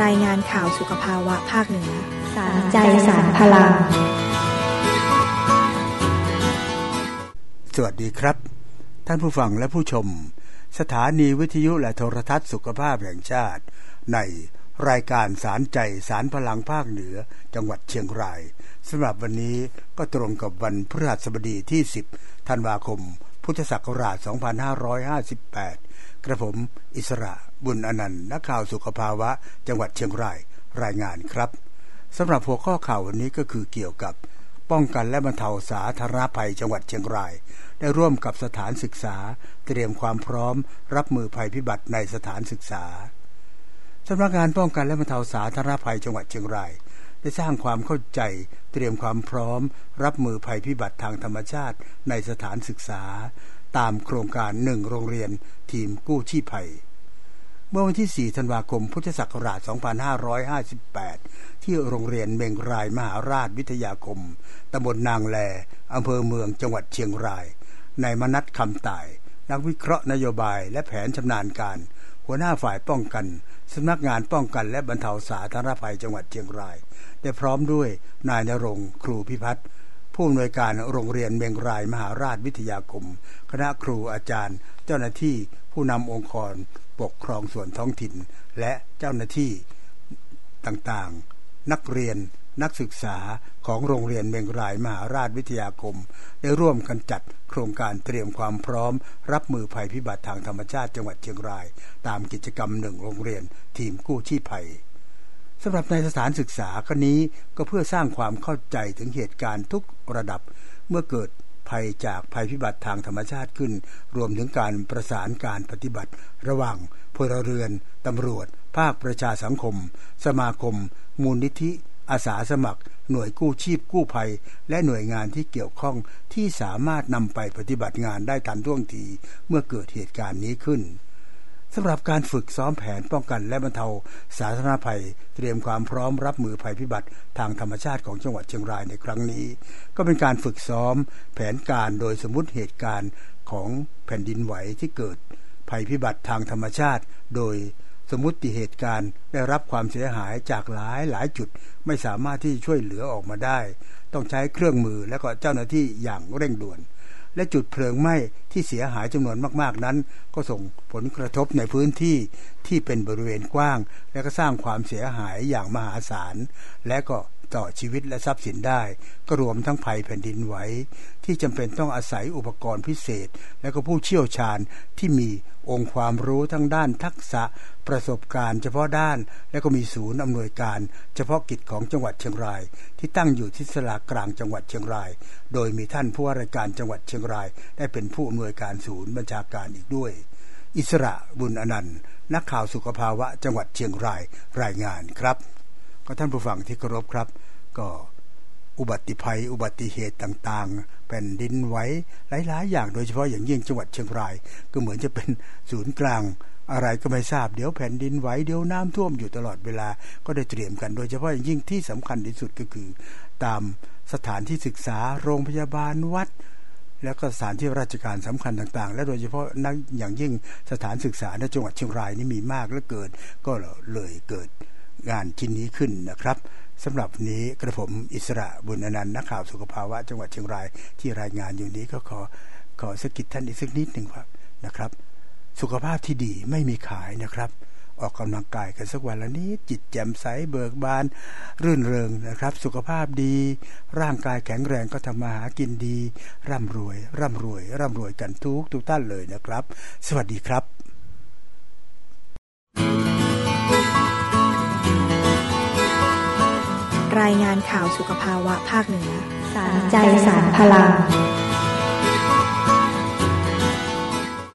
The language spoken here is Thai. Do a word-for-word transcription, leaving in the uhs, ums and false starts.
ายงานข่าวสุขภาวะภาคเหนือสารใจสารพลังสวัสดีครับท่านผู้ฟังและผู้ชมสถานีวิทยุและโทรทัศน์สุขภาพแห่งชาติในรายการสารใจสารพลังภาคเหนือจังหวัดเชียงรายสำหรับวันนี้ก็ตรงกับวันพฤหัสบดีที่สิบธันวาคมพุทธศักราชสองพันห้าร้อยห้าสิบแปดกระผมอิสระบุญอนันต์นักข่าวสุขภาวะจังหวัดเชียงรายรายงานครับสำหรับหัวข้อข่าววันนี้ก็คือเกี่ยวกับป้องกันและบรรเทาสาธารณภัยจังหวัดเชียงรายได้ร่วมกับสถานศึกษาเตรียมความพร้อมรับมือภัยพิบัติในสถานศึกษาสำนักงานป้องกันและบรรเทาสาธารณภัยจังหวัดเชียงรายได้สร้างความเข้าใจเตรียมความพร้อมรับมือภัยพิบัติทางธรรมชาติในสถานศึกษาตามโครงการหนึ่งโรงเรียนทีมกู้ชีพภัยเมื่อวันที่สี่ธันวาคมพุทธศักราชสองพันห้าร้อยห้าสิบแปดที่โรงเรียนเมงรายมหาราชวิทยาคมตำบลนางแลอำเภอเมืองจังหวัดเชียงรายนายมนัสคำต่ายนักวิเคราะห์นโยบายและแผนชำนาญการหัวหน้าฝ่ายป้องกันสำนักงานป้องกันและบรรเทาสาธารณภัยจังหวัดเชียงรายได้พร้อมด้วยนายณรงค์ครูพิพัฒน์ผู้อำนวยการโรงเรียนเมงรายมหาราชวิทยาคมคณะครูอาจารย์เจ้าหน้าที่ผู้นำองค์กรปกครองส่วนท้องถิ่นและเจ้าหน้าที่ต่างๆนักเรียนนักศึกษาของโรงเรียนเมงรายมหาราชวิทยาคมได้ร่วมกันจัดโครงการเตรียมความพร้อมรับมือภัยพิบัติทางธรรมชาติจังหวัดเชียงรายตามกิจกรรมหนึ่งโรงเรียนทีมกู้ชีพภัยสำหรับในสถานศึกษาครั้งนี้ก็เพื่อสร้างความเข้าใจถึงเหตุการณ์ทุกระดับเมื่อเกิดภัยจากภัยพิบัติทางธรรมชาติขึ้นรวมถึงการประสานการปฏิบัติระหว่างพลเรือนตำรวจภาคประชาสังคมสมาคมมูลนิธิอาสาสมัครหน่วยกู้ชีพกู้ภัยและหน่วยงานที่เกี่ยวข้องที่สามารถนำไปปฏิบัติงานได้ทันท่วงทีเมื่อเกิดเหตุการณ์นี้ขึ้นสำหรับการฝึกซ้อมแผนป้องกันและบรรเทาสาธารณภัยเตรียมความพร้อมรับมือภัยพิบัติทางธรรมชาติของจังหวัดเชียงรายในครั้งนี้ก็เป็นการฝึกซ้อมแผนการโดยสมมุติเหตุการณ์ของแผ่นดินไหวที่เกิดภัยพิบัติทางธรรมชาติโดยสมมุติเหตุการณ์ได้รับความเสียหายจากหลายหลายจุดไม่สามารถที่ช่วยเหลือออกมาได้ต้องใช้เครื่องมือและก็เจ้าหน้าที่อย่างเร่งด่วนและจุดเพลิงไหม้ที่เสียหายจำนวนมากๆนั้นก็ส่งผลกระทบในพื้นที่ที่เป็นบริเวณกว้างและก็สร้างความเสียหายอย่างมหาศาลและก็ต่อชีวิตและทรัพย์สินได้ก็รวมทั้งภัยแผ่นดินไหวที่จำเป็นต้องอาศัยอุปกรณ์พิเศษและก็ผู้เชี่ยวชาญที่มีองค์ความรู้ทั้งด้านทักษะประสบการณ์เฉพาะด้านและก็มีศูนย์อำนวยการเฉพาะกิจของจังหวัดเชียงรายที่ตั้งอยู่ที่ศาลากลางจังหวัดเชียงรายโดยมีท่านผู้ว่าราชการจังหวัดเชียงรายได้เป็นผู้อำนวยการศูนย์บัญชาการอีกด้วยอิสระบุญอนันต์นักข่าวสุขภาวะจังหวัดเชียงรายรายงานครับก็ท่านผู้ฟังที่เคารพครับก็อุบัติภัยอุบัติเหตุต่างๆแผ่นดินไหวหลายๆอย่างโดยเฉพาะอย่างยิ่งจังหวัดเชียงรายก็เหมือนจะเป็นศูนย์กลางอะไรก็ไม่ทราบเดี๋ยวแผ่นดินไหวเดี๋ยวน้ำท่วมอยู่ตลอดเวลาก็ได้เตรียมกันโดยเฉพาะอย่างยิ่งที่สำคัญที่สุดก็คือตามสถานที่ศึกษาโรงพยาบาลวัดแล้วก็สถานที่ราชการสำคัญต่างๆและโดยเฉพาะนักอย่างยิ่งสถานศึกษาในจังหวัดเชียงรายนี่มีมากเหลือเกินก็เลยเกิดงานชิ้นนี้ขึ้นนะครับสำหรับนี้กระผมอิสระบุญอนันต์นักข่าวสุขภาวะจังหวัดเชียงรายที่รายงานอยู่นี้ก็ขอขอสกิดท่านอีกสักนิดหนึ่งครับนะครับสุขภาพที่ดีไม่มีขายนะครับออกกำลังกายกันสักวันละนิดจิตแจ่มใสเบิกบานรื่นเริงนะครับสุขภาพดีร่างกายแข็งแรงก็ทำมาหากินดีร่ำรวยร่ำรวยร่ำรวยกันทุกทุกท่านเลยนะครับสวัสดีครับรายงานข่าวสุขภาวะภาคเหนือสารใจสารพลัง